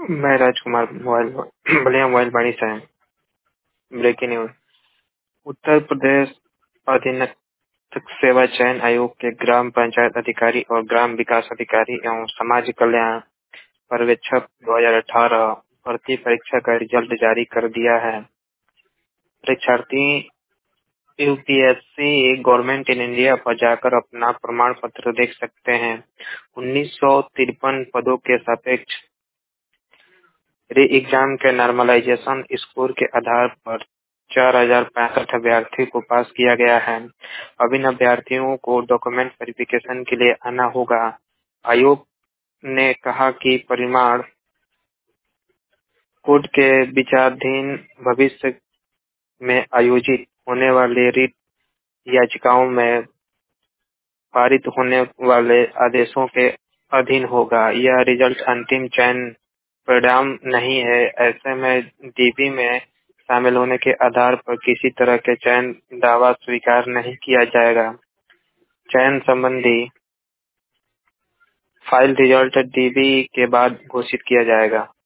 मैं राजकुमार मोबाइल बढ़िया मोबाइल बाड़ी से हैं। Breaking news. उत्तर प्रदेश अधीनस्थ सेवा चयन आयोग के ग्राम पंचायत अधिकारी और ग्राम विकास अधिकारी एवं समाज कल्याण पर्यवेक्षक 2018 भर्ती परीक्षा का रिजल्ट जारी कर दिया है। परीक्षार्थी यूपीएससी गवर्नमेंट इन इंडिया पर जाकर अपना प्रमाण पत्र देख सकते हैं। 1953 पदों के सापेक्ष री एग्जाम के नॉर्मलाइजेशन स्कोर के आधार पर 4065 अभ्यर्थियों को पास किया गया है। अब इन अभ्यर्थियों को डॉक्यूमेंट वेरिफिकेशन के लिए आना होगा। आयोग ने कहा कि परिणाम कोर्ट के विचाराधीन भविष्य में आयोजित होने वाले रिट याचिकाओं में पारित होने वाले आदेशों के अधीन होगा। यह रिजल्ट अंतिम चयन परिणाम नहीं है। ऐसे में डीबी में शामिल होने के आधार पर किसी तरह के चयन दावा स्वीकार नहीं किया जाएगा। चयन संबंधी फाइल रिजल्ट डीबी के बाद घोषित किया जाएगा।